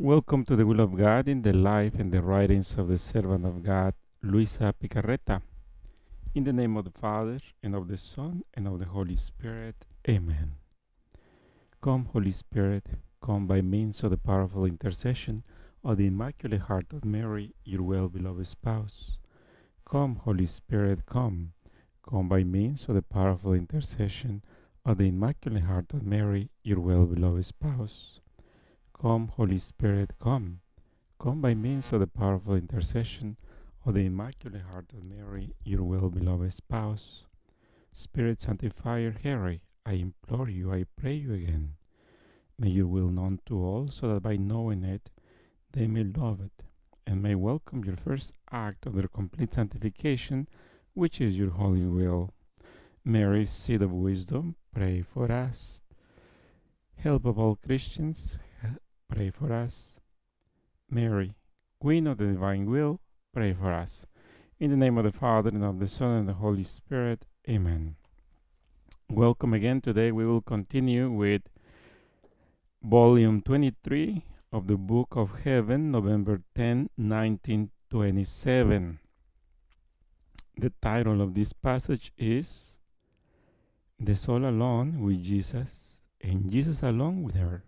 Welcome to the Will of God in the life and the writings of the servant of God, Luisa Picarreta. In the name of the Father, and of the Son, and of the Holy Spirit. Amen. Come, Holy Spirit, come by means of the powerful intercession of the Immaculate Heart of Mary, your well-beloved spouse. Come, Holy Spirit, come. Come by means of the powerful intercession of the Immaculate Heart of Mary, your well-beloved spouse. Come, Holy Spirit, come. Come by means of the powerful intercession of the Immaculate Heart of Mary, your well-beloved spouse. Spirit Sanctifier, Harry, I implore you, I pray you again. May your will known to all, so that by knowing it, they may love it, and may welcome your first act of their complete sanctification, which is your holy will. Mary, seat of wisdom, pray for us. Help of all Christians, pray for us. Mary, Queen of the Divine Will, pray for us. In the name of the Father, and of the Son, and the Holy Spirit. Amen. Welcome again. Today we will continue with Volume 23 of the Book of Heaven, November 10, 1927. The title of this passage is The Soul Alone with Jesus, and Jesus alone with her.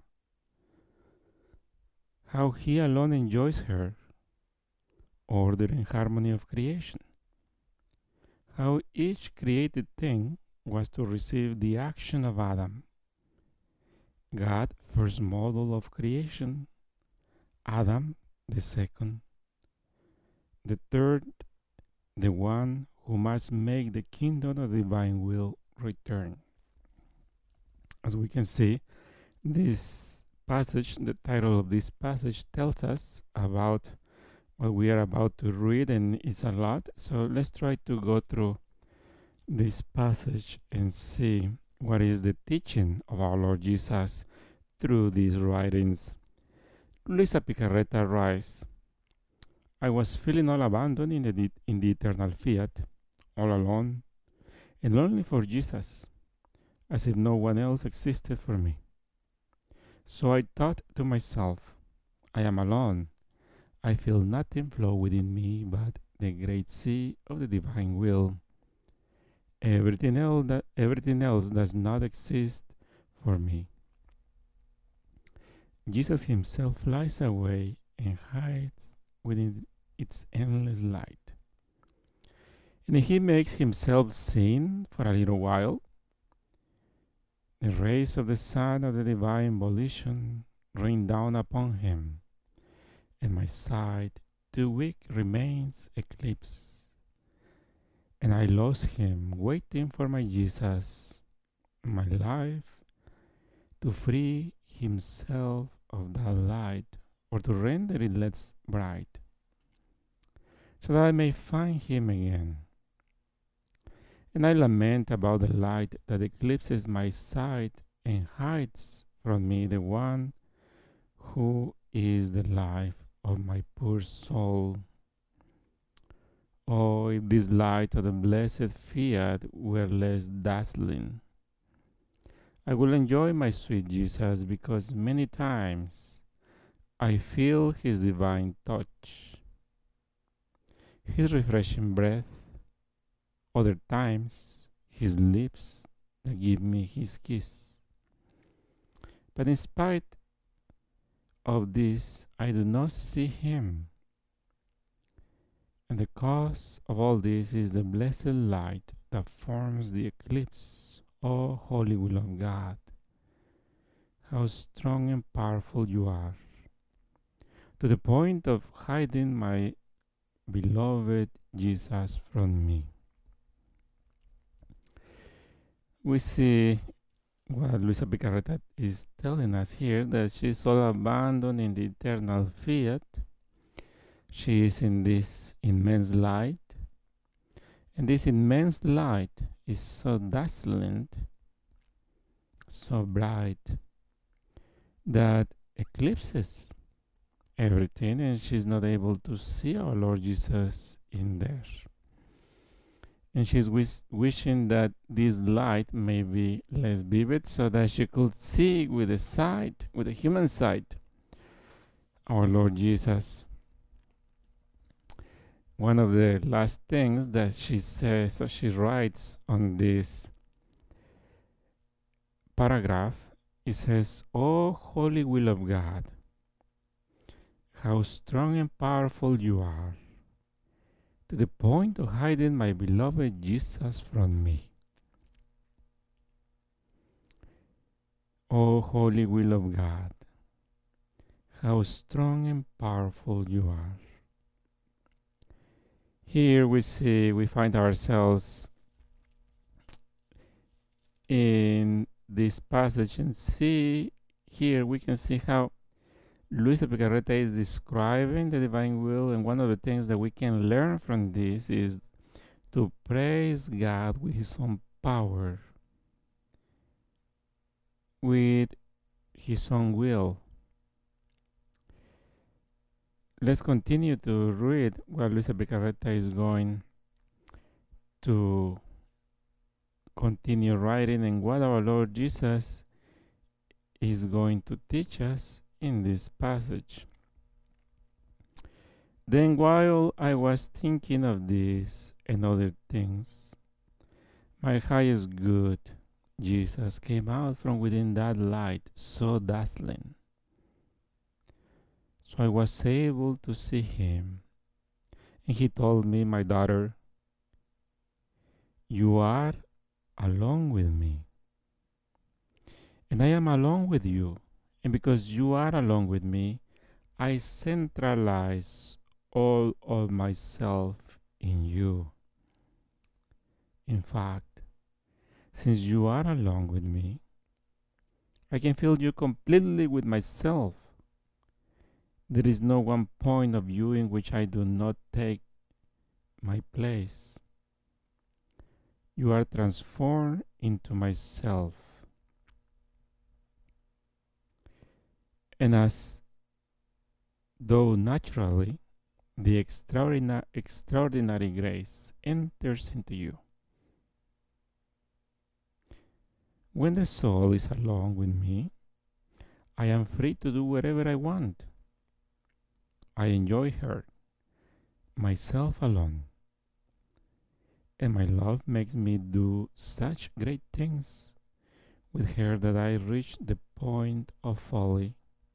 How he alone enjoys her, order and harmony of creation. How each created thing was to receive the action of Adam. God, first model of creation. Adam, the second. The third, the one who must make the kingdom of the divine will return. As we can see, this passage, the title of this passage tells us about what we are about to read, and it's a lot. So let's try to go through this passage and see what is the teaching of our Lord Jesus through these writings. Luisa Picarreta writes, I was feeling all abandoned in the eternal fiat, all alone, and lonely for Jesus, as if no one else existed for me. So I thought to myself, I am alone. I feel nothing flow within me but the great sea of the divine will. Everything else does not exist for me. Jesus himself flies away and hides within its endless light. And he makes himself seen for a little while. The rays of the sun of the divine volition rain down upon him, and my sight, too weak, remains eclipsed. And I lost him, waiting for my Jesus, my life, to free himself of that light, or to render it less bright, so that I may find him again. And I lament about the light that eclipses my sight and hides from me the one who is the life of my poor soul. Oh, if this light of the blessed fiat were less dazzling, I will enjoy my sweet Jesus, because many times I feel his divine touch, his refreshing breath. Other times, his lips that give me his kiss. But in spite of this, I do not see him. And the cause of all this is the blessed light that forms the eclipse. O Holy Will of God, how strong and powerful you are, to the point of hiding my beloved Jesus from me. We see what Luisa Picarreta is telling us here, that she is all abandoned in the eternal fiat. She is in this immense light, and this immense light is so dazzling, so bright, that eclipses everything, and she's not able to see our Lord Jesus in there. And she's wishing that this light may be less vivid, so that she could see with the sight, with the human sight, our Lord Jesus, one of the last things that she says, or she writes on this paragraph, it says, "Oh, holy will of God, how strong and powerful you are, to the point of hiding my beloved Jesus from me. Oh, holy will of God, how strong and powerful you are." Here we find ourselves in this passage and here we can see how Luisa Picarreta is describing the divine will, and one of the things that we can learn from this is to praise God with His own power, with His own will. Let's continue to read what Luisa Picarreta is going to continue writing and what our Lord Jesus is going to teach us in this passage. Then, while I was thinking of this and other things, my highest good, Jesus, came out from within that light so dazzling. So I was able to see Him, and He told me, "My daughter, you are alone with me, and I am alone with you. And because you are alone with me, I centralize all of myself in you. In fact, since you are alone with me, I can fill you completely with myself. There is no one point of view in which I do not take my place. You are transformed into myself. And as though naturally, the extraordinary grace enters into you. When the soul is alone with me, I am free to do whatever I want. I enjoy her, myself alone. And my love makes me do such great things with her that I reach the point of folly.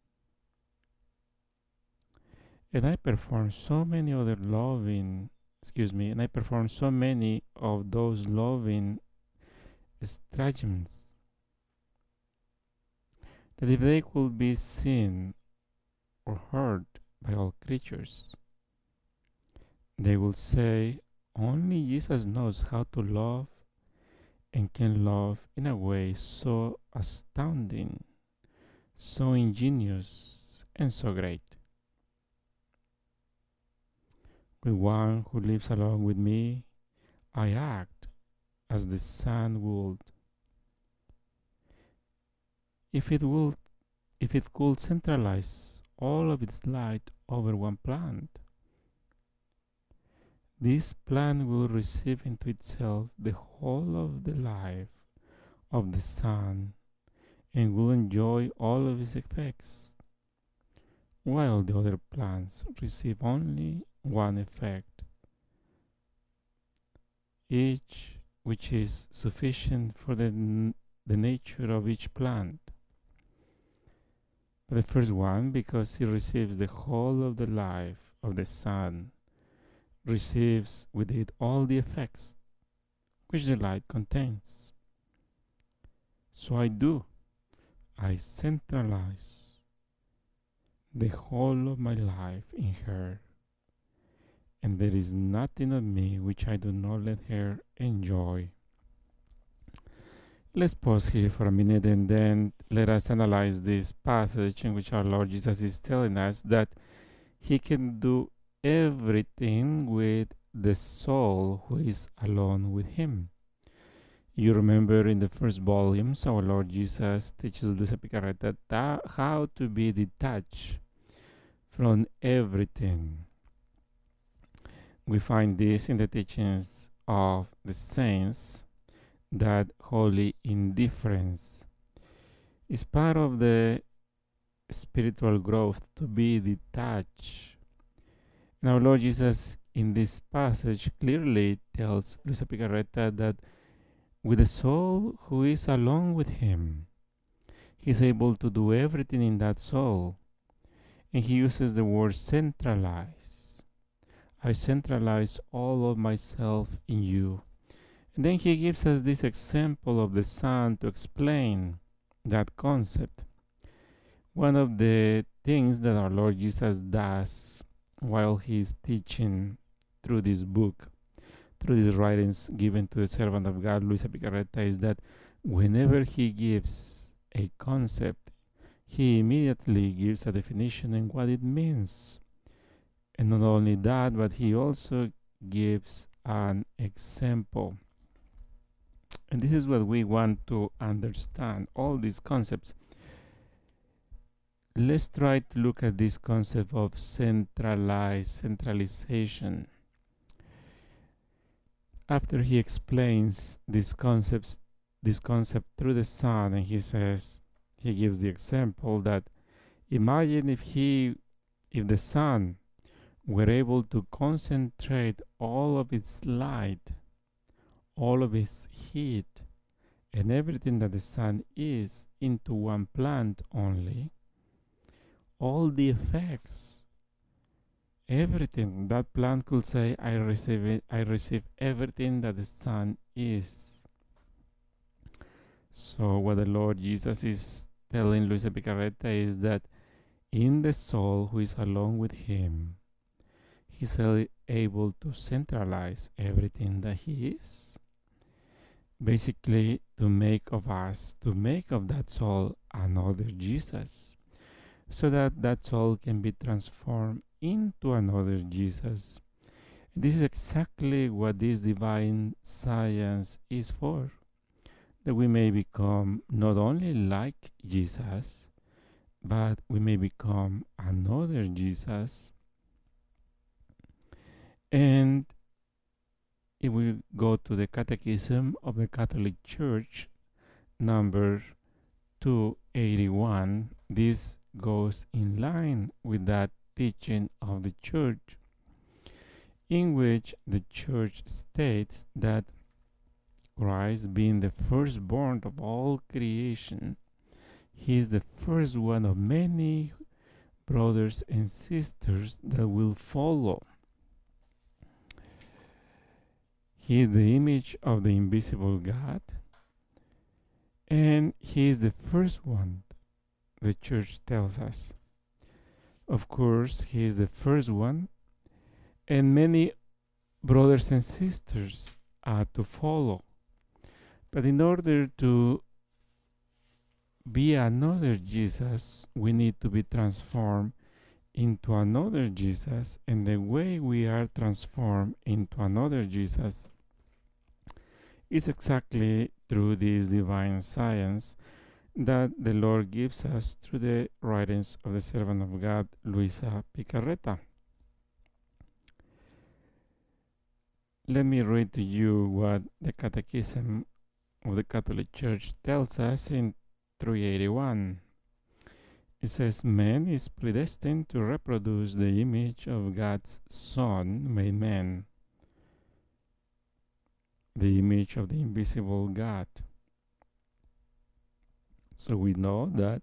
And I perform so many of those loving stratagems that if they could be seen or heard by all creatures, they will say, only Jesus knows how to love and can love in a way so astounding, so ingenious, and so great. With one who lives along with me, I act as the sun would. If it could centralize all of its light over one plant, this plant will receive into itself the whole of the life of the sun and will enjoy all of its effects, while the other plants receive only one effect, each which is sufficient for the nature of each plant. But the first one, because he receives the whole of the life of the sun, receives with it all the effects which the light contains. So I centralize the whole of my life in her, and there is nothing of me which I do not let her enjoy. Let's pause here for a minute and then let us analyze this passage in which our Lord Jesus is telling us that He can do everything with the soul who is alone with Him. You remember in the first volumes, our Lord Jesus teaches Luisa Picarreta how to be detached from everything. We find this in the teachings of the saints, that holy indifference is part of the spiritual growth to be detached. And our Lord Jesus in this passage clearly tells Luisa Picarreta that with the soul who is alone with him, he is able to do everything in that soul. And he uses the word centralize. I centralize all of myself in you. And then he gives us this example of the Son to explain that concept. One of the things that our Lord Jesus does while he is teaching through this book, through these writings given to the servant of God, Luisa Picarreta, is that whenever he gives a concept, he immediately gives a definition and what it means. And not only that, but he also gives an example. And this is what we want to understand, all these concepts. Let's try to look at this concept of centralization. After he explains this concept through the Son, and he gives the example that imagine if the Son were able to concentrate all of its light, all of its heat, and everything that the Sun is into one plant only, all the effects, everything that plant could say, I receive everything that the Sun is. So what the Lord Jesus is telling Luisa Picarreta is that in the soul who is alone with him, he's able to centralize everything that he is. Basically, to make of that soul another Jesus, so that that soul can be transformed into another Jesus. This is exactly what this divine science is for, that we may become not only like Jesus, but we may become another Jesus. And if we go to the Catechism of the Catholic Church, number 281, this goes in line with that teaching of the Church, in which the Church states that Christ, being the firstborn of all creation, he is the first one of many brothers and sisters that will follow. He is the image of the invisible God, and he is the first one, the Church tells us. Of course, he is the first one, and many brothers and sisters are to follow. But in order to be another Jesus, we need to be transformed into another Jesus, and the way we are transformed into another Jesus is exactly through this divine science that the Lord gives us through the writings of the servant of God, Luisa Picarreta. Let me read to you what the Catechism of the Catholic Church tells us in 381. It says, man is predestined to reproduce the image of God's Son made man, the image of the invisible God. So we know that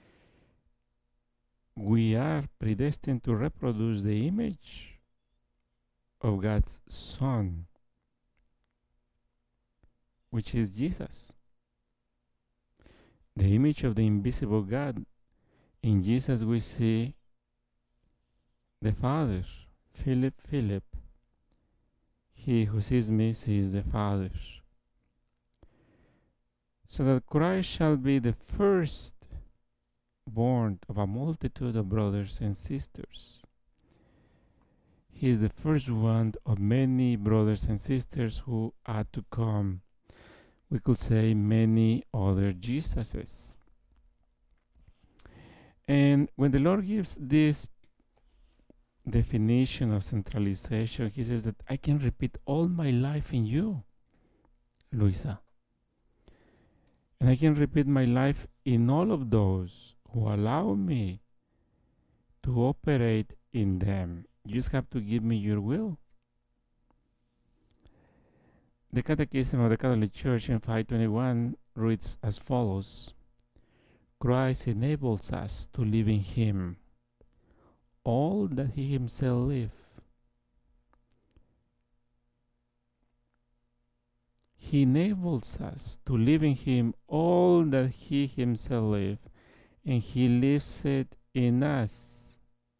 we are predestined to reproduce the image of God's Son, which is Jesus. The image of the invisible God. In Jesus we see the Father. Philip, he who sees me sees the Father. So that Christ shall be the first born of a multitude of brothers and sisters. He is the first one of many brothers and sisters who are to come. We could say many other Jesuses. And when the Lord gives this definition of centralization, he says that I can repeat all my life in you, Luisa. And I can repeat my life in all of those who allow me to operate in them. You just have to give me your will. The Catechism of the Catholic Church in 521 reads as follows: Christ enables us to live in Him all that He Himself lived. He enables us to live in Him all that He Himself lived, and He lives it in us.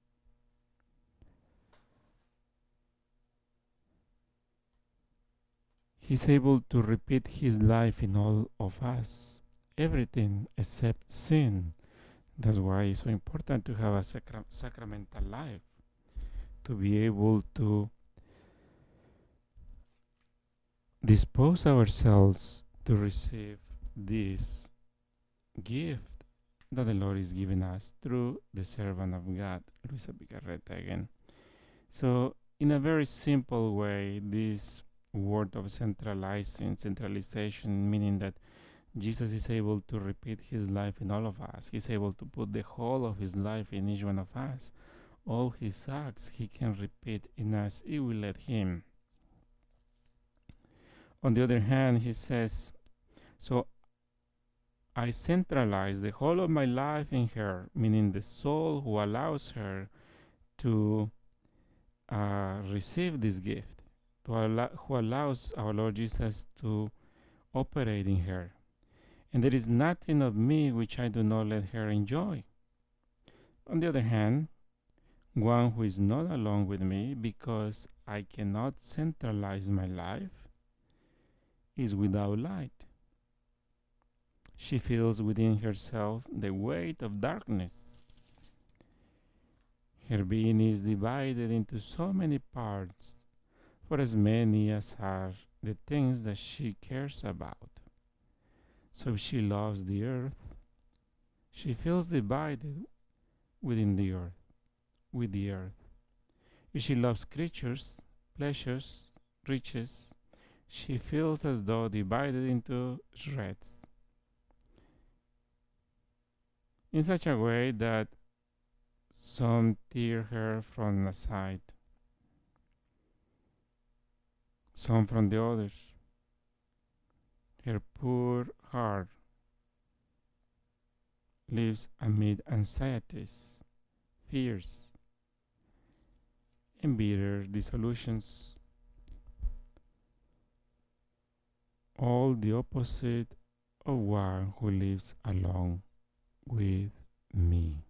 He's able to repeat His life in all of us, everything except sin. That's why it's so important to have a sacramental life, to be able to dispose ourselves to receive this gift that the Lord is giving us through the servant of God, Luisa Picarreta again. So, in a very simple way, this word of centralization, meaning that Jesus is able to repeat His life in all of us. He's able to put the whole of His life in each one of us. All His acts He can repeat in us if we let Him. On the other hand, He says, so I centralize the whole of my life in her, meaning the soul who allows her to receive this gift, who allows our Lord Jesus to operate in her. And there is nothing of me which I do not let her enjoy. On the other hand, one who is not alone with me, because I cannot centralize my life, is without light. She feels within herself the weight of darkness. Her being is divided into so many parts, for as many as are the things that she cares about. So if she loves the earth, she feels divided within the earth, with the earth. If she loves creatures, pleasures, riches, she feels as though divided into shreds, in such a way that some tear her from a side, some from the others. Her poor heart lives amid anxieties, fears, and bitter disillusions, all the opposite of one who lives alone with me.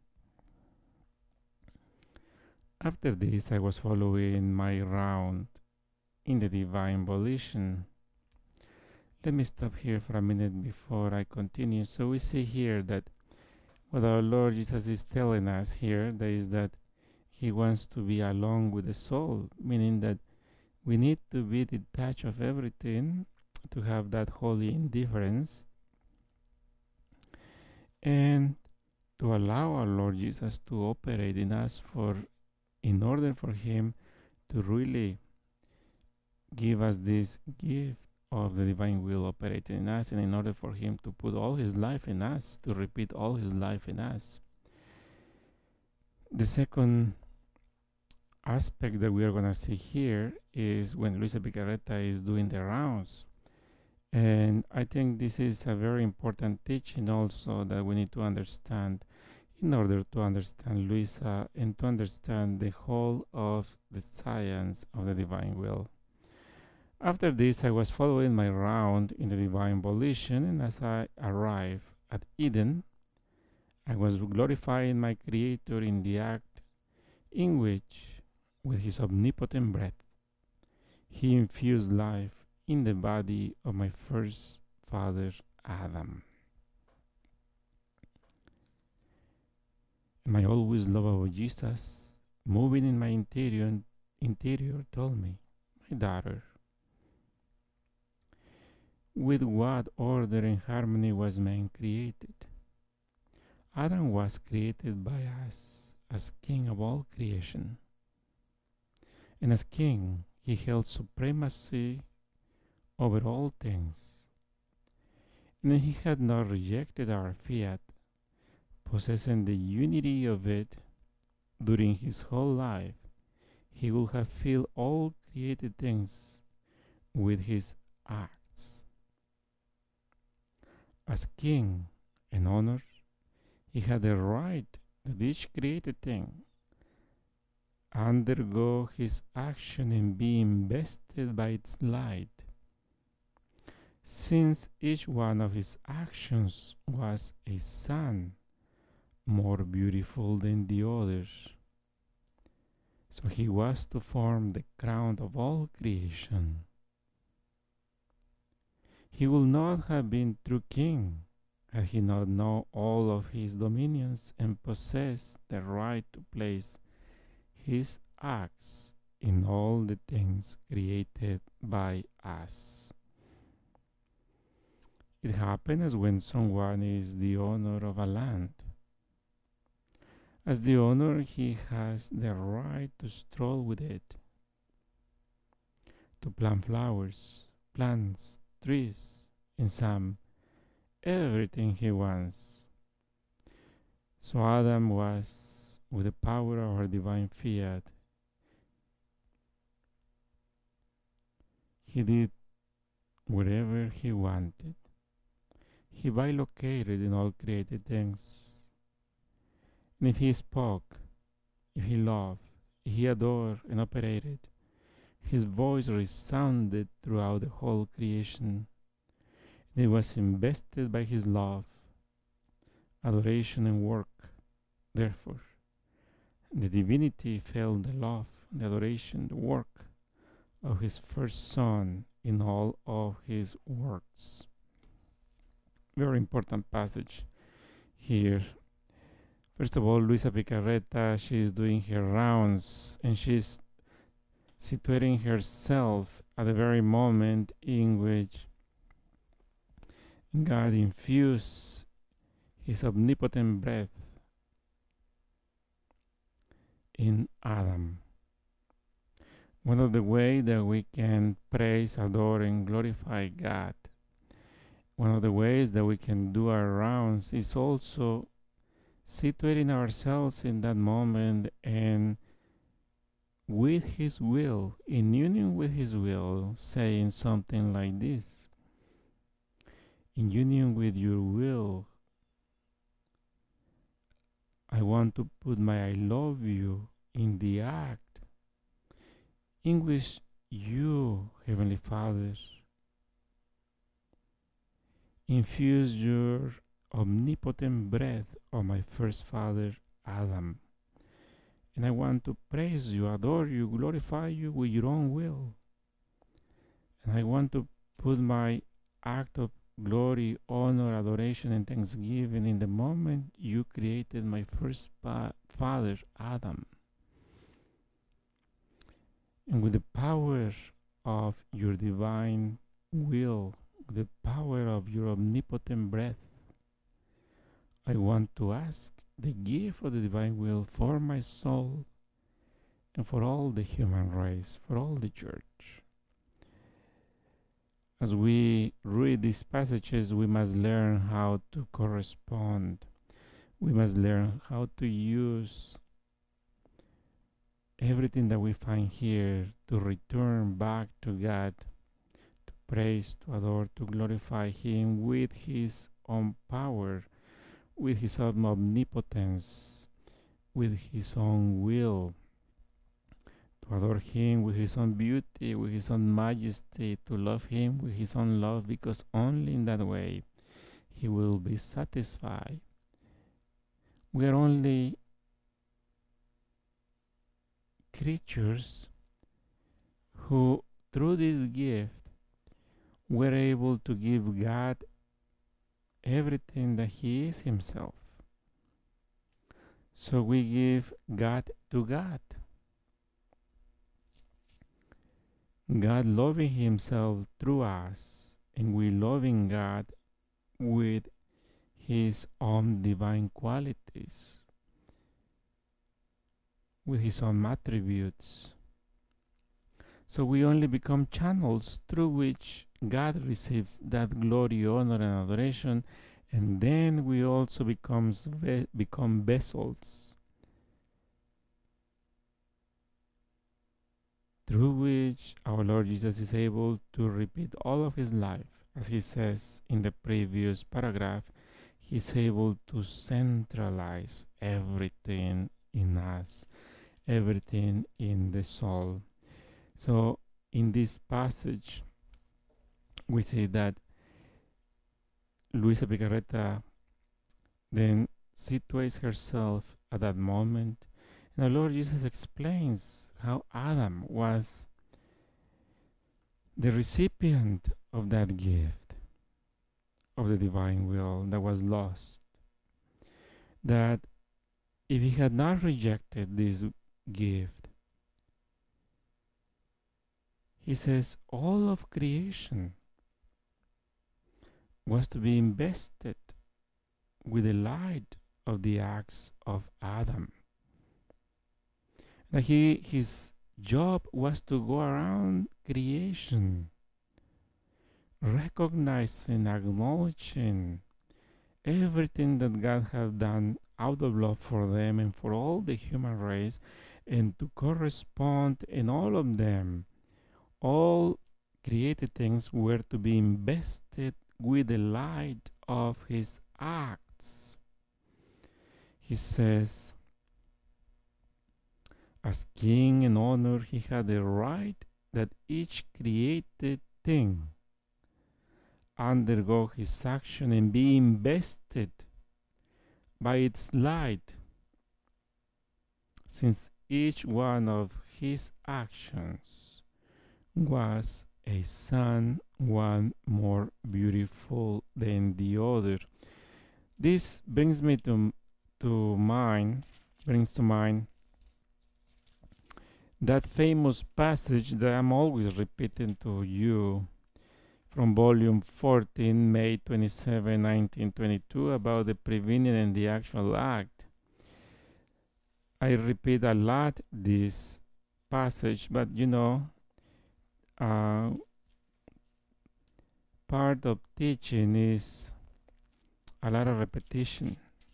After this, I was following my round in the divine volition. Let me stop here for a minute before I continue. So we see here that what our Lord Jesus is telling us here, that is that He wants to be alone with the soul, meaning that we need to be detached of everything, to have that holy indifference, and to allow our Lord Jesus to operate in us in order for Him to really give us this gift of the divine will operating in us, and in order for Him to put all His life in us, to repeat all His life in us. The second aspect that we are going to see here is when Luisa Picarreta is doing the rounds. And I think this is a very important teaching also that we need to understand in order to understand Luisa and to understand the whole of the science of the divine will. After this, I was following my round in the divine volition, and as I arrived at Eden, I was glorifying my Creator in the act in which, with His omnipotent breath, He infused life in the body of my first father, Adam. My always lovable Jesus, moving in my interior, told me, my daughter, with what order and harmony was man created? Adam was created by us as king of all creation. And as king, he held supremacy over all things. And he had not rejected our fiat, possessing the unity of it during his whole life, he would have filled all created things with his acts. As king and honor, he had the right that each created thing undergo his action and be invested by its light, since each one of his actions was a sun more beautiful than the others. So he was to form the crown of all creation. He would not have been true king had he not known all of his dominions and possessed the right to place his acts in all the things created by us. It happens as when someone is the owner of a land. As the owner, he has the right to stroll with it, to plant flowers, plants, trees, and some, everything he wants. So Adam was, with the power of our divine fiat, he did whatever he wanted. He bilocated in all created things. And if he spoke, if he loved, if he adored and operated, his voice resounded throughout the whole creation. And it was invested by his love, adoration, and work. Therefore, the divinity felt the love, the adoration, the work of his first son in all of his works. Very important passage here. First of all, Luisa Picarreta, she is doing her rounds and she's situating herself at the very moment in which God infused his omnipotent breath in Adam. One of the ways that we can praise, adore, and glorify God, one of the ways that we can do our rounds is also situating ourselves in that moment and with his will, in union with his will, saying something like this: in union with your will, I want to put my I love you in the act in which you, Heavenly Father, infuse your omnipotent breath on my first father, Adam. And I want to praise you, adore you, glorify you with your own will. And I want to put my act of glory, honor, adoration, and thanksgiving in the moment you created my first father, Adam. And with the power of your divine will, the power of your omnipotent breath, I want to ask the gift of the divine will for my soul and for all the human race, for all the church. As we read these passages, we must learn how to correspond. We must learn how to use everything that we find here to return back to God, to praise, to adore, to glorify Him with His own power, with His own omnipotence, with His own will, to adore Him with His own beauty, with His own majesty, to love Him with His own love, because only in that way He will be satisfied. We are only creatures who, through this gift, were able to give God everything that He is Himself. So we give God to God. God loving Himself through us, and we loving God with His own divine qualities, with His own attributes. So we only become channels through which God receives that glory, honor, and adoration, And then we also become vessels through which our Lord Jesus is able to repeat all of his life. As he says in the previous paragraph, he's able to centralize everything in us, everything in the soul. So in this passage, we see that Luisa Picarreta then situates herself at that moment. And our Lord Jesus explains how Adam was the recipient of that gift of the divine will that was lost. That if he had not rejected this gift, he says all of creation was to be invested with the light of the acts of Adam. That his job was to go around creation, recognizing, acknowledging everything that God had done out of love for them and for all the human race, and to correspond in all of them. All created things were to be invested with the light of his acts. He says, as king and honor, he had the right that each created thing undergo his action and be invested by its light, since each one of his actions was a sun, one more beautiful than the other. This brings to mind that famous passage that I'm always repeating to you from volume 14, May 27, 1922, about the prevenient and the actual act. I repeat a lot this passage, but part of teaching is a lot of repetition.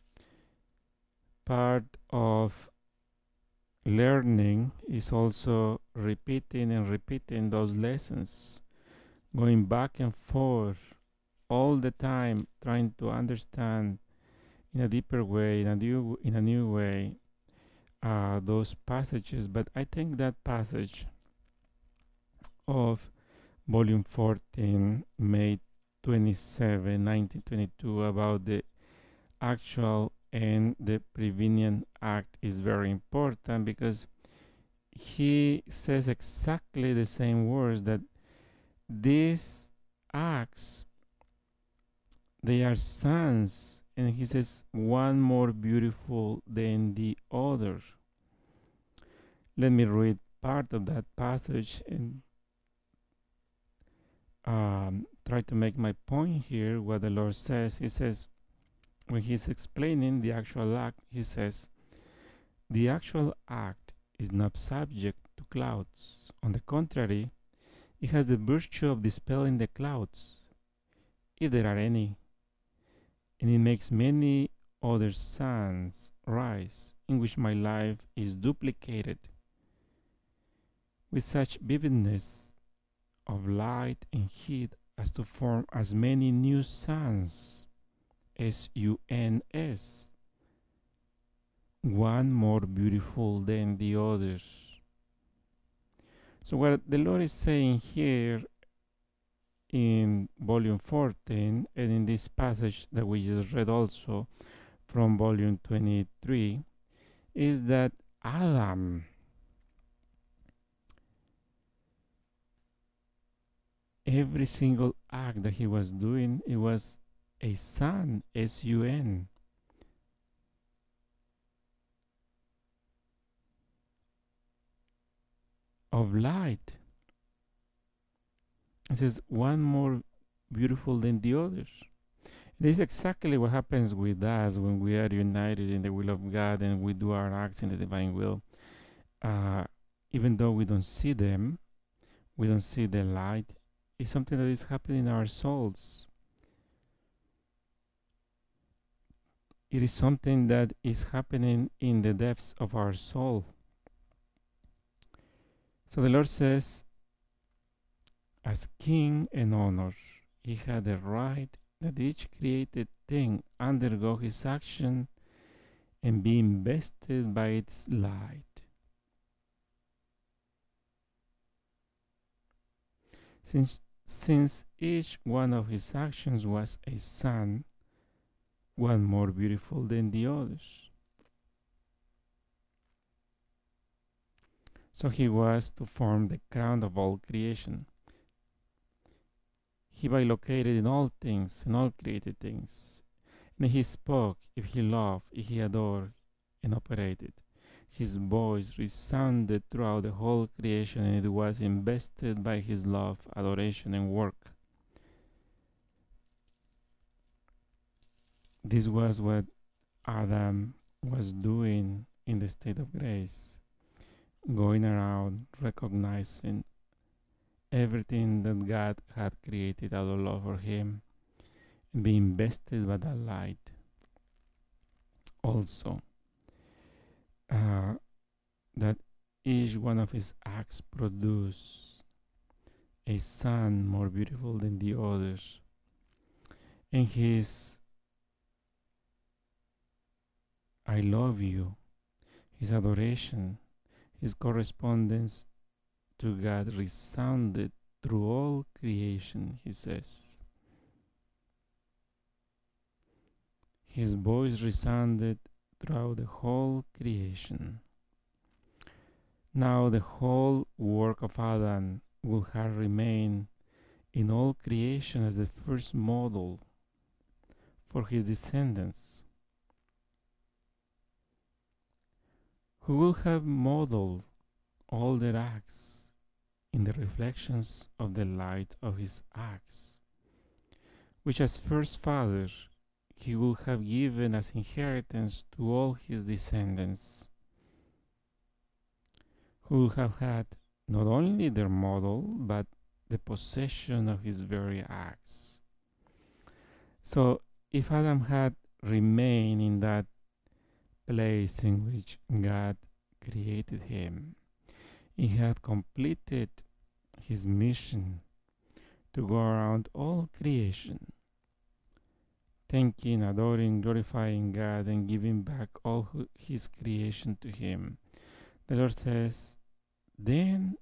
Part of learning is also repeating and repeating those lessons, going back and forth all the time, trying to understand in a deeper way, in a new way, those passages. But I think that passage of volume 14, May 27, 1922, about the actual and the prevenient act is very important, because he says exactly the same words, that these acts, they are suns, and he says one more beautiful than the other. Let me read part of that passage and try to make my point here. What the Lord says, he says, when he's explaining the actual act, he says, the actual act is not subject to clouds. On the contrary, it has the virtue of dispelling the clouds, if there are any, and it makes many other suns rise, in which my life is duplicated with such vividness of light and heat as to form as many new suns, S-U-N-S, one more beautiful than the others. So what the Lord is saying here in volume 14 and in this passage that we just read also from volume 23 is that Adam, every single act that he was doing, it was a sun, S-U-N, of light. It says one more beautiful than the others. This is exactly what happens with us when we are united in the will of God and we do our acts in the divine will. Even though we don't see them, we don't see the light, it's something that is happening in our souls. It is something that is happening in the depths of our soul. So the Lord says, as king and honor, he had the right that each created thing undergo his action and be invested by its light. Since each one of his actions was a sun, one more beautiful than the others. So he was to form the crown of all creation. He bilocated in all things, in all created things. And he spoke, if he loved, if he adored, and operated. His voice resounded throughout the whole creation, and it was invested by his love, adoration, and work. This was what Adam was doing in the state of grace, going around recognizing everything that God had created out of love for him and being invested by that light. Also, that each one of his acts produce a sun more beautiful than the others. And his I love you, his adoration, his correspondence to God resounded through all creation, he says. His voice resounded throughout the whole creation. Now the whole work of Adam will have remained in all creation as the first model for his descendants, who will have modeled all their acts in the reflections of the light of his acts, which as first father he will have given as inheritance to all his descendants, who will have had not only their model, but the possession of his very acts. So if Adam had remained in that place in which God created him, he had completed his mission to go around all creation, thanking, adoring, glorifying God, and giving back all his creation to him. The Lord says, then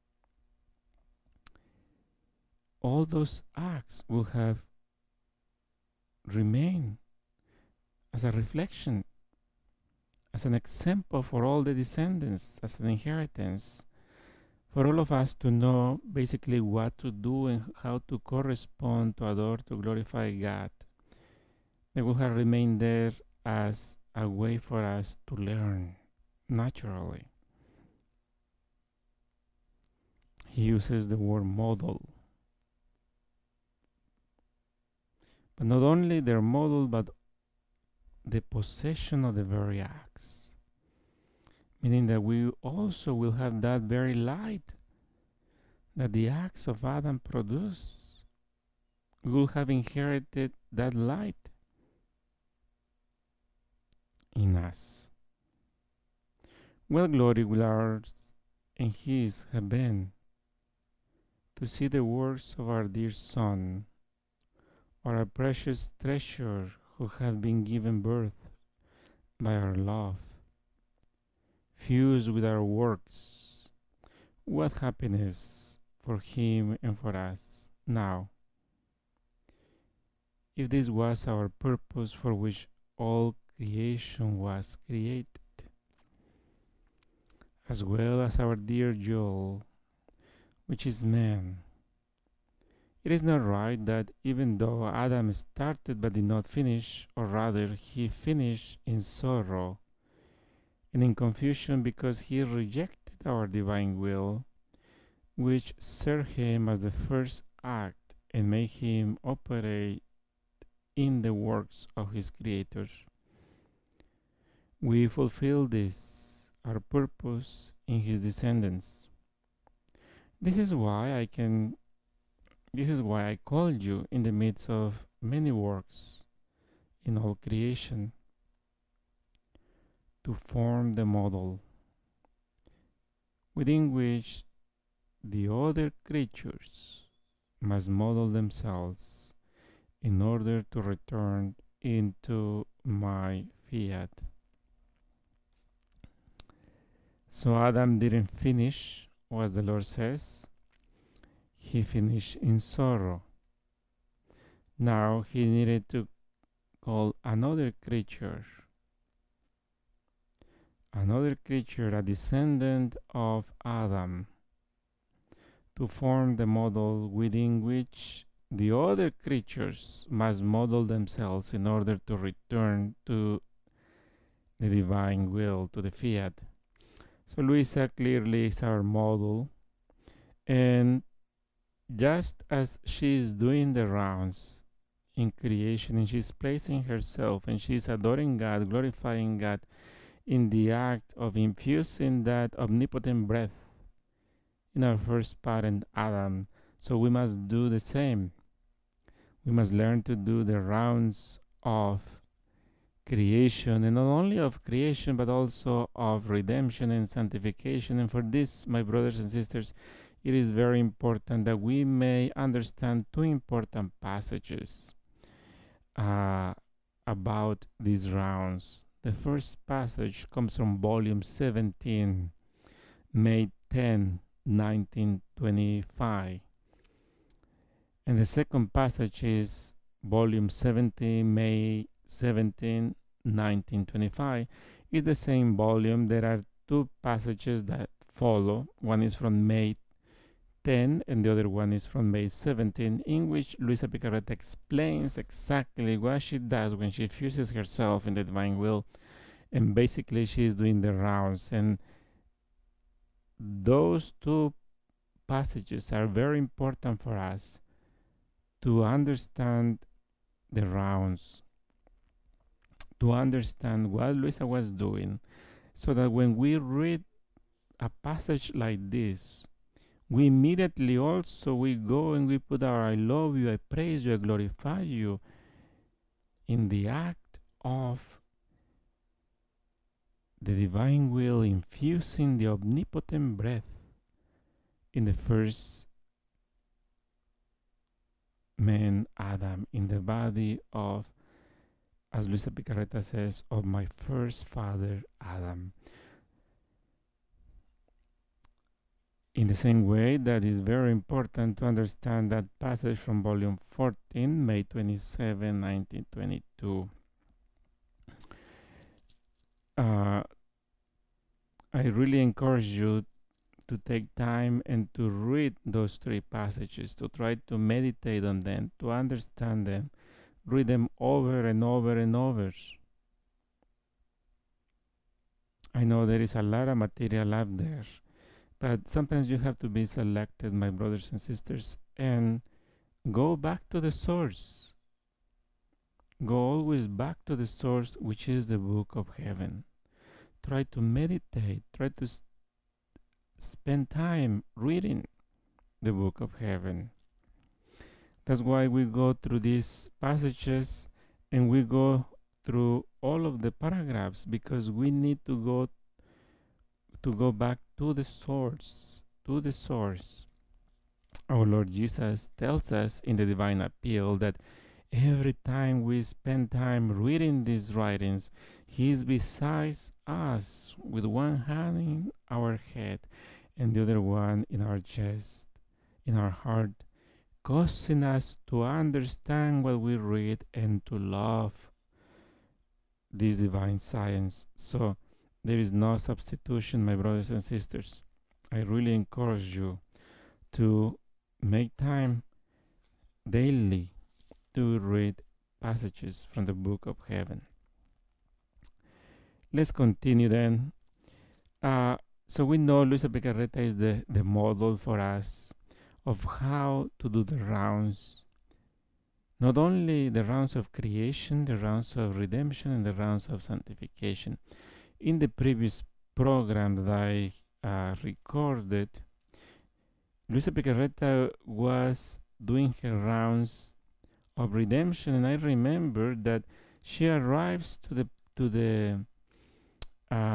all those acts will have remained as a reflection, as an example for all the descendants, as an inheritance, for all of us to know basically what to do and how to correspond, to adore, to glorify God. They will have remained there as a way for us to learn naturally. He uses the word model. But not only their model, but the possession of the very acts. Meaning that we also will have that very light that the acts of Adam produce. We will have inherited that light in us. Well, glory will ours and his have been to see the works of our dear Son, our precious treasure who had been given birth by our love, fused with our works. What happiness for him and for us now. If this was our purpose for which all creation was created, as well as our dear Joel, which is man. It is not right that even though Adam started but did not finish, or rather he finished in sorrow and in confusion because he rejected our divine will, which served him as the first act and made him operate in the works of his Creator. We fulfill this, our purpose, in his descendants. This is why I called you in the midst of many works in all creation, to form the model within which the other creatures must model themselves in order to return into my fiat. So Adam didn't finish, as the Lord says. He finished in sorrow. Now he needed to call another creature, a descendant of Adam, to form the model within which the other creatures must model themselves in order to return to the divine will, to the fiat. So Luisa clearly is our model, and just as she is doing the rounds in creation and she's placing herself and she's adoring God, glorifying God in the act of infusing that omnipotent breath in our first parent Adam, so we must do the same. We must learn to do the rounds of creation, and not only of creation but also of redemption and sanctification. And for this, my brothers and sisters, it is very important that we may understand two important passages about these rounds. The first passage comes from volume 17, May 10, 1925. And the second passage is volume 17, May 17, 1925. It's the same volume. There are two passages that follow. One is from May 10 and the other one is from May 17, in which Luisa Picarreta explains exactly what she does when she fuses herself in the divine will. And basically she is doing the rounds. And those two passages are very important for us to understand the rounds, to understand what Luisa was doing, so that when we read a passage like this, we immediately also we go and we put our I love you, I praise you, I glorify you in the act of the divine will infusing the omnipotent breath in the first man Adam, in the body of, as Luisa Picarreta says, of my first father Adam. In the same way, that is very important to understand that passage from volume 14, May 27, 1922. I really encourage you to take time and to read those three passages, to try to meditate on them, to understand them, read them over and over and over. I know there is a lot of material out there, but sometimes you have to be selected, my brothers and sisters, and go back to the source. Go always back to the source, which is the book of heaven. Try to meditate, try to spend time reading the book of heaven. That's why we go through these passages and we go through all of the paragraphs, because we need to go back to the source, to the source. Our Lord Jesus tells us in the divine appeal that every time we spend time reading these writings, He is beside us with one hand in our head and the other one in our chest, in our heart, causing us to understand what we read and to love this divine science. So there is no substitution, my brothers and sisters. I really encourage you to make time daily to read passages from the book of heaven. Let's continue then. So we know Luisa Picarreta is the model for us of how to do the rounds. Not only the rounds of creation, the rounds of redemption, and the rounds of sanctification. In the previous program that I recorded, Luisa Picarreta was doing her rounds of redemption, and I remember that she arrives to the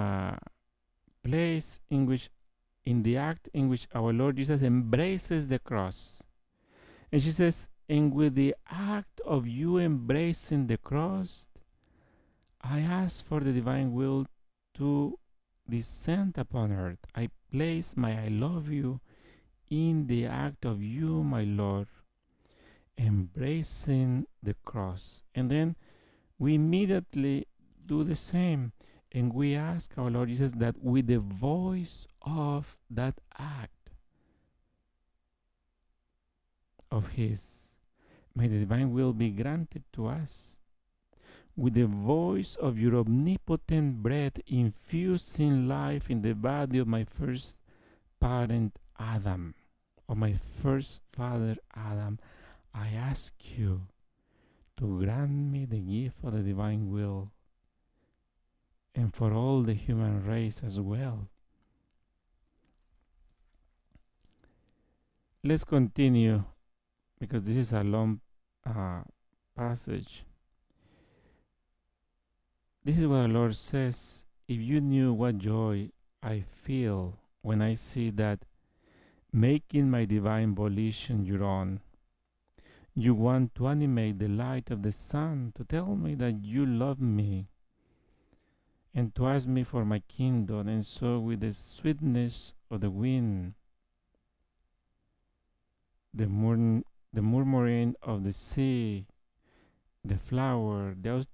place in the act in which our Lord Jesus embraces the cross. And she says, and with the act of you embracing the cross, I ask for the divine will to descend upon earth. I place my I love you in the act of you, my Lord, embracing the cross. And then we immediately do the same. And we ask our Lord Jesus that with the voice of that act of His, may the divine will be granted to us. With the voice of your omnipotent breath infusing life in the body of my first parent Adam, of my first father Adam, I ask you to grant me the gift of the divine will, and for all the human race as well. Let's continue, because this is a long passage. This is what our Lord says. If you knew what joy I feel when I see that making my divine volition your own, you want to animate the light of the sun, to tell me that you love me, and to ask me for my kingdom, and so with the sweetness of the wind, the murmuring of the sea, the flower, the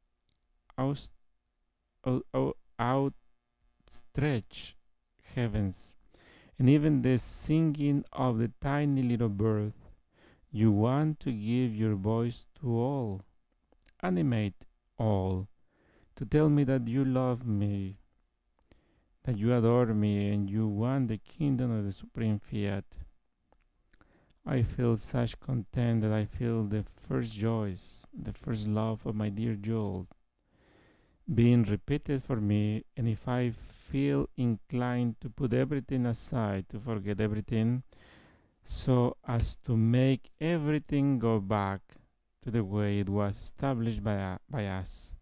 outstretched heavens, and even the singing of the tiny little bird, you want to give your voice to all, animate all, to tell me that you love me, that you adore me, and you want the kingdom of the supreme fiat. I feel such content that I feel the first joys, the first love of my dear Joel being repeated for me, and if I feel inclined to put everything aside, to forget everything, so as to make everything go back to the way it was established by us.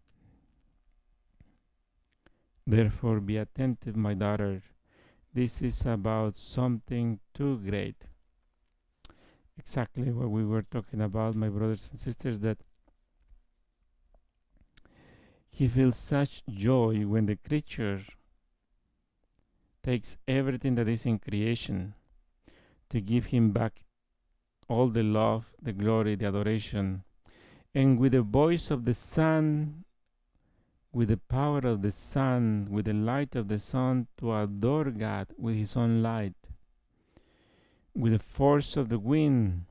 Therefore, be attentive, my daughter. This is about something too great. Exactly what we were talking about, my brothers and sisters, that He feels such joy when the creature takes everything that is in creation to give Him back all the love, the glory, the adoration. And with the voice of the sun, with the power of the sun, with the light of the sun, to adore God with His own light, with the force of the wind,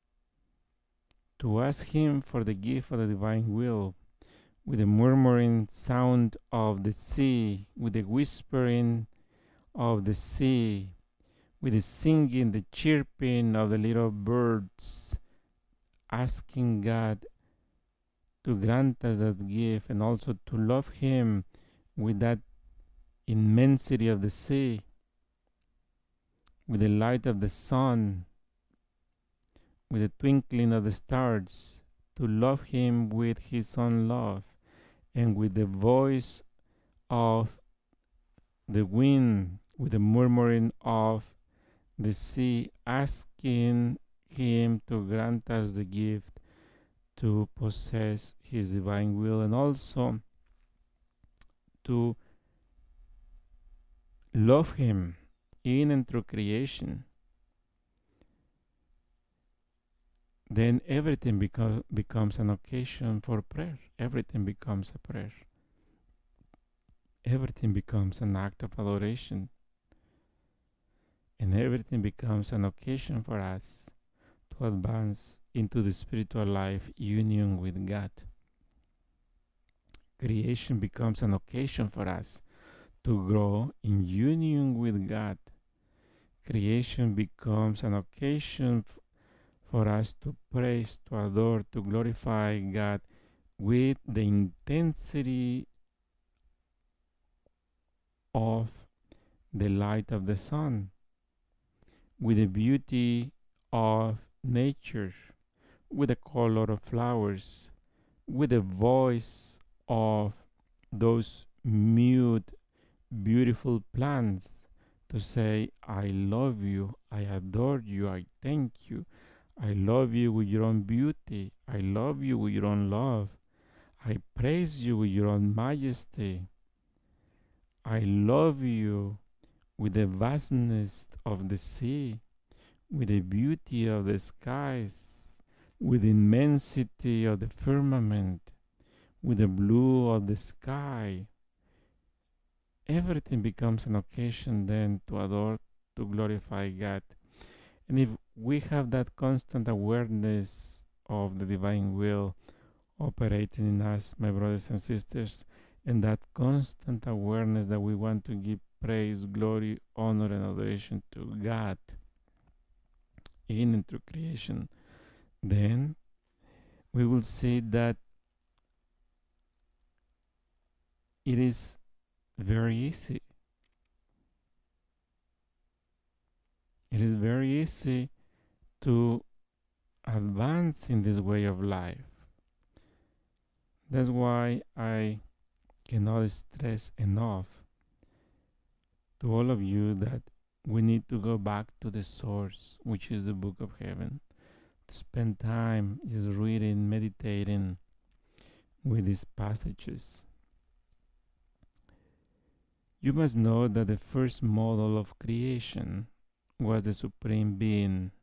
to ask Him for the gift of the divine will, with the murmuring sound of the sea, with the whispering of the sea, with the singing, the chirping of the little birds, asking God to grant us that gift, and also to love Him with that immensity of the sea, with the light of the sun, with the twinkling of the stars, to love Him with His own love, and with the voice of the wind, with the murmuring of the sea, asking Him to grant us the gift to possess His divine will, and also to love Him in and through creation. Then everything becomes an occasion for prayer. Everything becomes a prayer. Everything becomes an act of adoration. And everything becomes an occasion for us to advance into the spiritual life union with God. Creation becomes an occasion for us to grow in union with God. Creation becomes an occasion for us to praise, to adore, to glorify God with the intensity of the light of the sun, with the beauty of nature, with the color of flowers, with the voice of those mute beautiful plans to say, I love you, I adore you, I thank you, I love you with your own beauty, I love you with your own love, I praise you with your own majesty, I love you with the vastness of the sea, with the beauty of the skies, with the immensity of the firmament, with the blue of the sky. Everything becomes an occasion then to adore, to glorify God. And if we have that constant awareness of the divine will operating in us, my brothers and sisters, and that constant awareness that we want to give praise, glory, honor, and adoration to God in and through creation, then we will see that it is very easy. It is very easy to advance in this way of life. That's why I cannot stress enough to all of you that we need to go back to the source, which is the book of heaven, to spend time just reading, meditating with these passages. You must know that the first model of creation was the Supreme Being,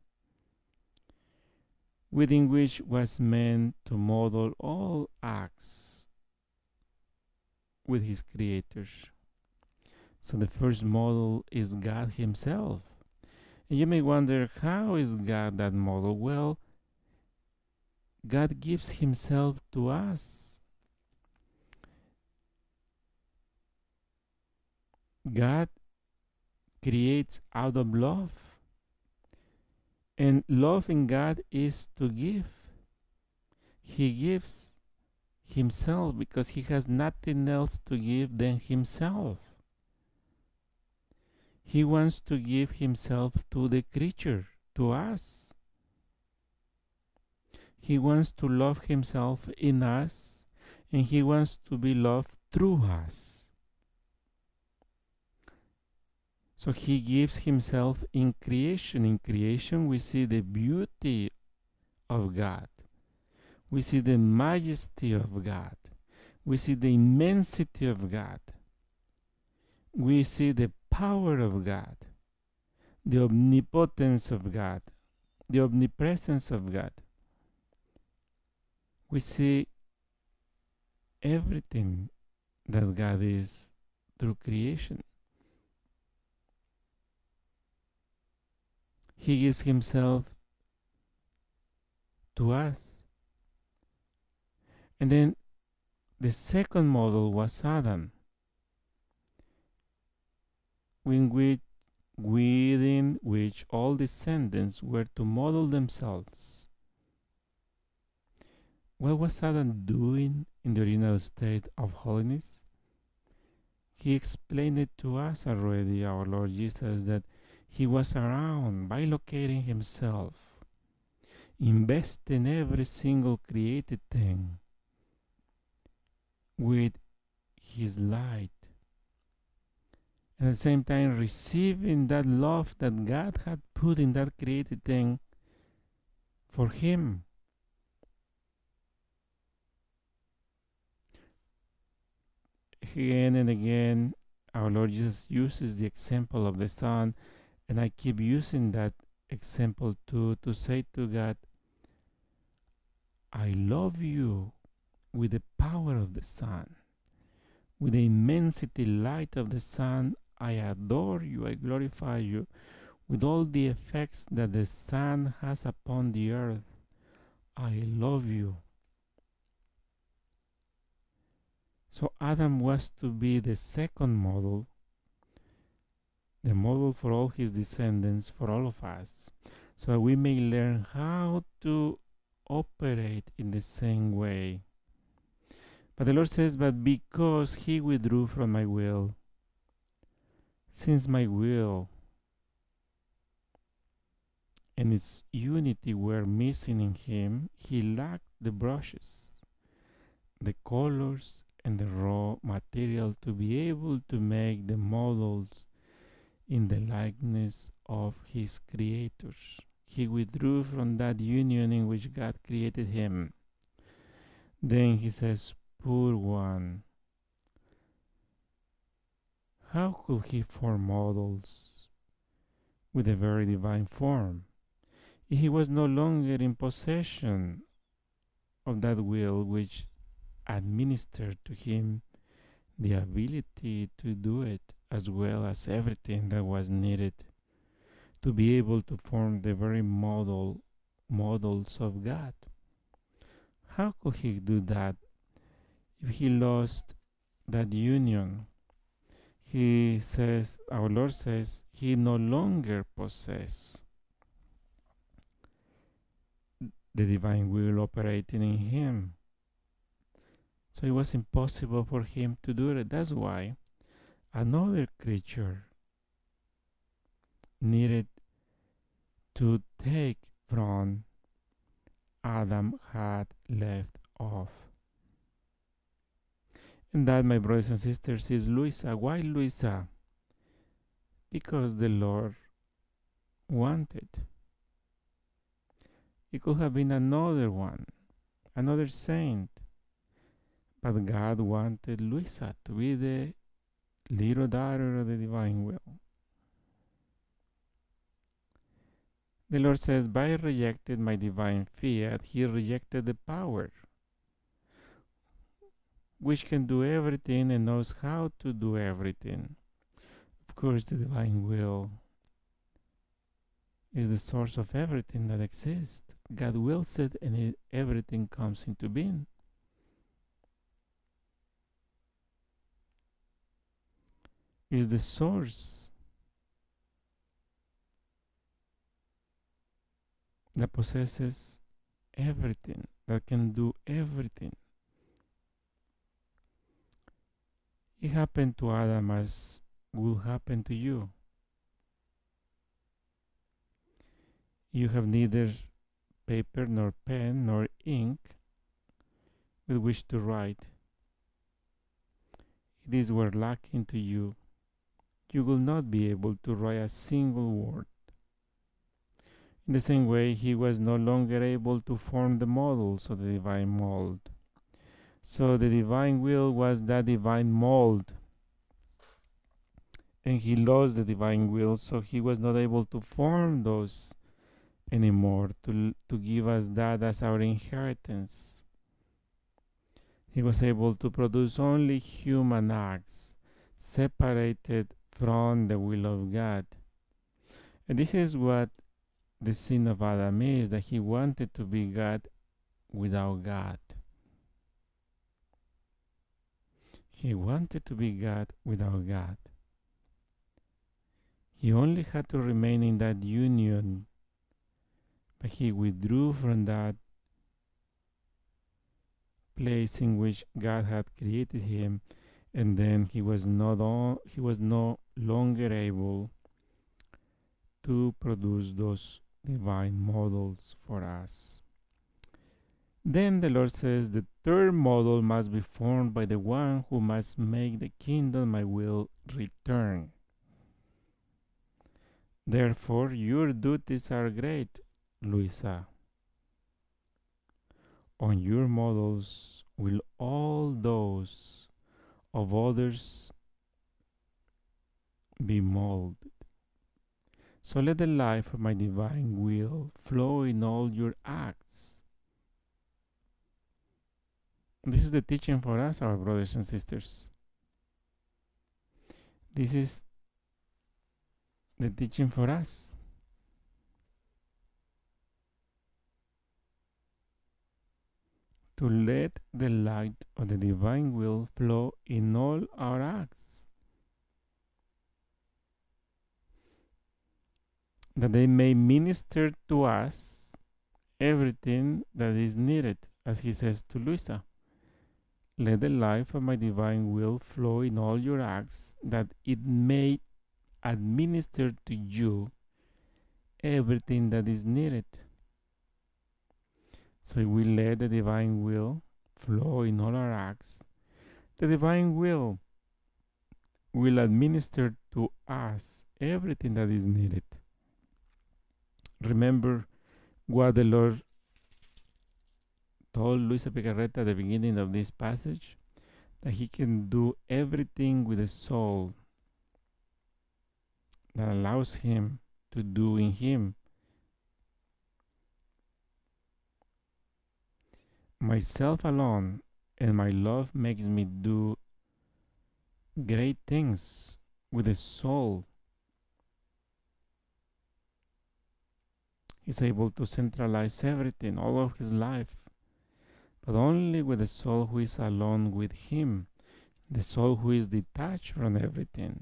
within which was meant to model all acts with his creators. So the first model is God himself. And you may wonder, how is God that model? Well, God gives himself to us. God creates out of love. And love in God is to give. He gives himself because he has nothing else to give than himself. He wants to give himself to the creature, to us. He wants to love himself in us, and he wants to be loved through us. So he gives himself in creation. In creation, we see the beauty of God. We see the majesty of God. We see the immensity of God. We see the power of God, the omnipotence of God, the omnipresence of God. We see everything that God is through creation. He gives himself to us. And then the second model was Adam, within which all descendants were to model themselves. What was Adam doing in the original state of holiness? He explained it to us already, our Lord Jesus, that he was around by locating himself, investing every single created thing with his light, and at the same time receiving that love that God had put in that created thing for him. Again and again, our Lord Jesus uses the example of the Son, and I keep using that example to say to God, I love you with the power of the Son, with the immensity light of the Son. I adore you, I glorify you, with all the effects that the Son has upon the earth. I love you. So Adam was to be the second model, the model for all his descendants, for all of us, so that we may learn how to operate in the same way. But the Lord says, but because he withdrew from my will, since my will and its unity were missing in him, he lacked the brushes, the colors, and the raw material to be able to make the models in the likeness of his creators. He withdrew from that union in which God created him. Then he says, poor one, how could he form models with a very divine form? He was no longer in possession of that will which administered to him the ability to do it, as well as everything that was needed to be able to form the very models of God. How could he do that if he lost that union? He says, our Lord says, he no longer possesses the divine will operating in him. So it was impossible for him to do it. That's why another creature needed to take from Adam had left off. And that, my brothers and sisters, is Luisa. Why Luisa? Because the Lord wanted. It could have been another one, another saint. But God wanted Luisa to be the little daughter of the divine will. The Lord says, by rejecting my divine fiat, he rejected the power, which can do everything and knows how to do everything. Of course, the divine will is the source of everything that exists. God wills it and everything comes into being. Is the source that possesses everything, that can do everything. It happened to Adam as will happen to you. You have neither paper nor pen nor ink with which to write. It is were lacking to you. You will not be able to write a single word. In the same way, he was no longer able to form the models of the divine mold. So the divine will was that divine mold. And he lost the divine will, so he was not able to form those anymore, to give us that as our inheritance. He was able to produce only human acts, separated from the will of God. And this is what the sin of Adam is, that he wanted to be God without God. He wanted to be God without God. He only had to remain in that union, but he withdrew from that place in which God had created him, and then he was no longer able to produce those divine models for us. Then the Lord says, the third model must be formed by the one who must make the kingdom I will return. Therefore, your duties are great, Luisa. On your models will all those of others be molded. So let the life of my divine will flow in all your acts. This is the teaching for us, our brothers and sisters. This is the teaching for us. To let the light of the divine will flow in all our acts, that they may minister to us everything that is needed, as he says to Luisa. Let the life of my divine will flow in all your acts, that it may administer to you everything that is needed. So we let the divine will flow in all our acts, the divine will administer to us everything that is needed. Remember what the Lord told Luisa Picarretta at the beginning of this passage? That He can do everything with the soul that allows Him to do in Him. Myself alone and my love makes me do great things with the soul. He's able to centralize everything, all of his life, but only with the soul who is alone with Him, the soul who is detached from everything.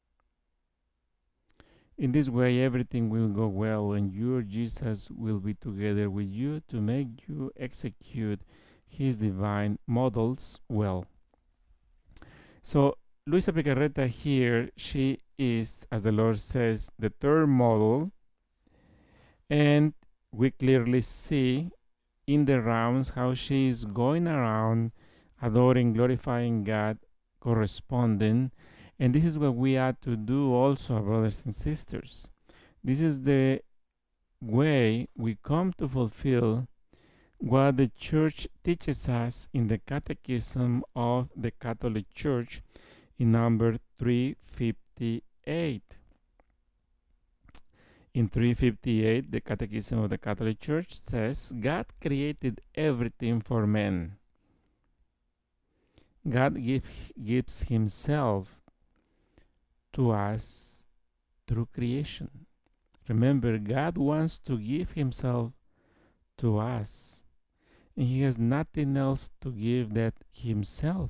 In this way, everything will go well, and your Jesus will be together with you to make you execute His divine models well. So, Luisa Picarretta here, she is, as the Lord says, the third model, and we clearly see in the rounds how she is going around adoring, glorifying God, corresponding. And this is what we are to do also, brothers and sisters. This is the way we come to fulfill what the Church teaches us in the Catechism of the Catholic Church in number 358. In 358, the Catechism of the Catholic Church says, God created everything for men. God gives Himself to us through creation. Remember, God wants to give Himself to us, and He has nothing else to give that Himself.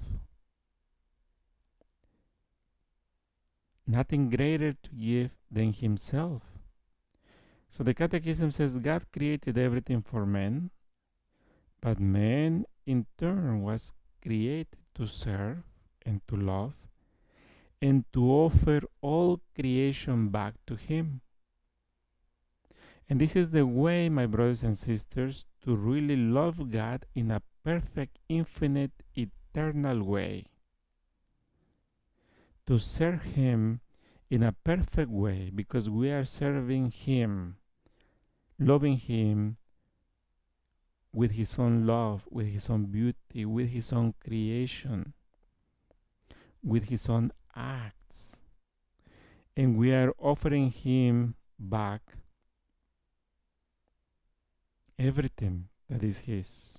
Nothing greater to give than Himself. So the Catechism says God created everything for men, but man in turn was created to serve and to love and to offer all creation back to Him. And this is the way, my brothers and sisters, to really love God in a perfect, infinite, eternal way. To serve Him in a perfect way, because we are serving Him, loving Him with His own love, with His own beauty, with His own creation, with His own acts. And we are offering Him back everything that is His.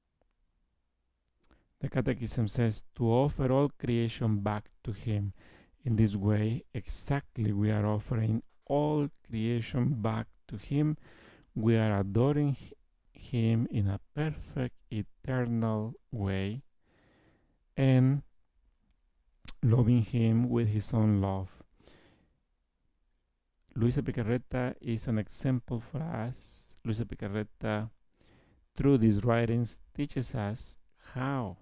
The Catechism says to offer all creation back to Him. In this way, exactly, we are offering all creation back to Him. We are adoring Him in a perfect, eternal way and loving Him with His own love. Luisa Picarretta is an example for us. Luisa Picarretta, through these writings, teaches us how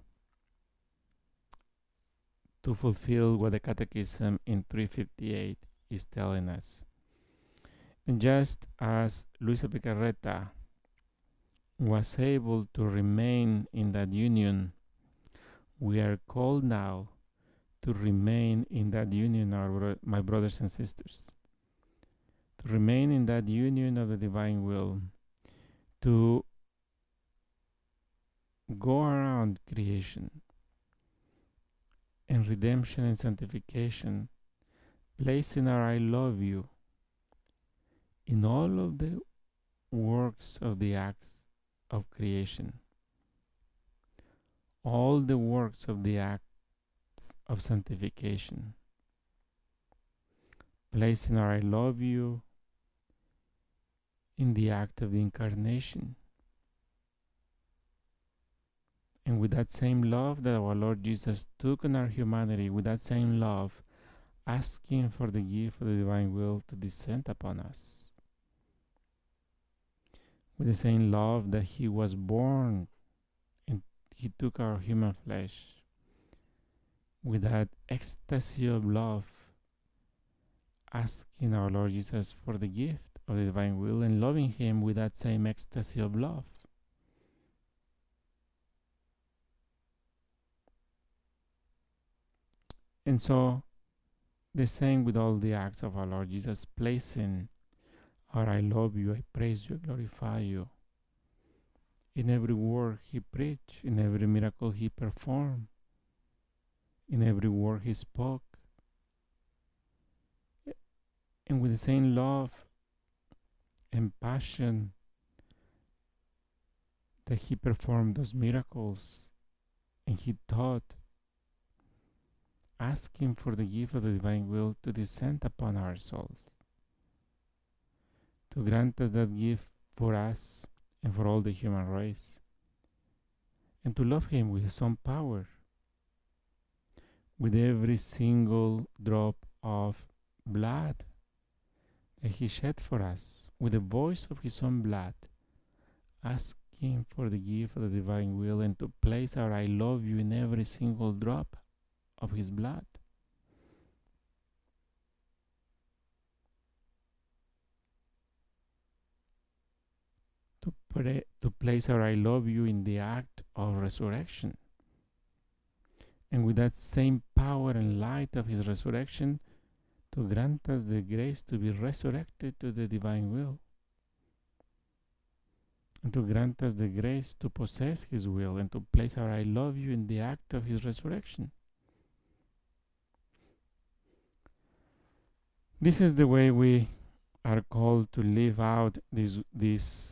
to fulfill what the Catechism in 358 is telling us. And just as Luisa Picarretta was able to remain in that union, we are called now to remain in that union, my brothers and sisters. To remain in that union of the divine will, to go around creation and redemption and sanctification, placing our I love you in all of the works of the acts of creation, all the works of the acts of sanctification, placing our I love you in the act of the incarnation. And with that same love that our Lord Jesus took on our humanity, with that same love, asking for the gift of the divine will to descend upon us. With the same love that He was born and He took our human flesh. With that ecstasy of love, asking our Lord Jesus for the gift of the divine will and loving Him with that same ecstasy of love. And so, the same with all the acts of our Lord Jesus, placing our I love you, I praise you, I glorify you in every word he preached, in every miracle he performed, in every word he spoke, and with the same love and passion that he performed those miracles and he taught, asking for the gift of the divine will to descend upon our souls, to grant us that gift for us and for all the human race, and to love him with his own power, with every single drop of blood that he shed for us, with the voice of his own blood, asking for the gift of the divine will and to place our I love you in every single drop of his blood. To place our I love you in the act of resurrection. And with that same power and light of his resurrection, to grant us the grace to be resurrected to the divine will, and to grant us the grace to possess his will and to place our I love you in the act of his resurrection. This is the way we are called to live out these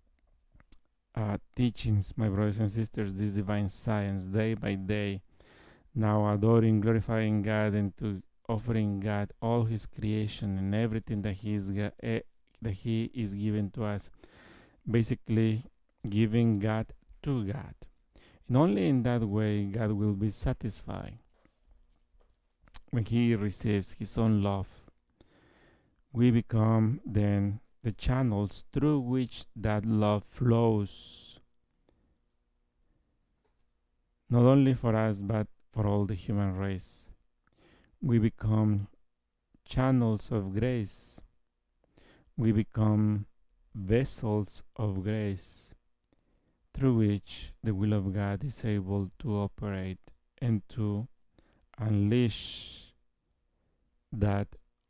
teachings, my brothers and sisters, this divine science, day by day, now adoring, glorifying God, and to offering God all his creation and everything that he is given to us, basically giving God to God. And only in that way God will be satisfied. When he receives his own love, we become then the channels through which that love flows, not only for us but for all the human race. We become channels of grace. We become vessels of grace through which the will of God is able to operate and to unleash that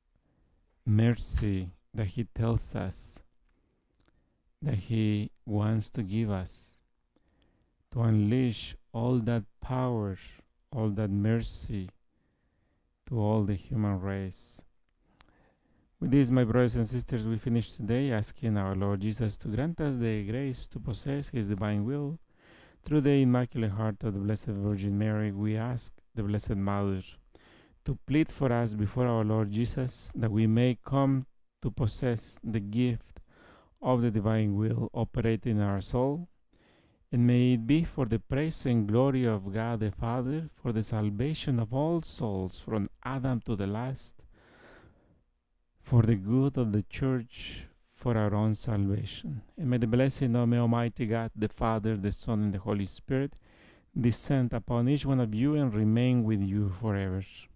mercy that he tells us that he wants to give us, to unleash all that power, all that mercy to all the human race. With this, my brothers and sisters, we finish today asking our Lord Jesus to grant us the grace to possess his divine will. Through the Immaculate Heart of the Blessed Virgin Mary, we ask the Blessed Mother to plead for us before our Lord Jesus, that we may come to possess the gift of the divine will operating in our soul, and may it be for the praise and glory of God the Father, for the salvation of all souls from Adam to the last, for the good of the Church, for our own salvation. And may the blessing of Almighty God, the Father, the Son, and the Holy Spirit descend upon each one of you and remain with you forever.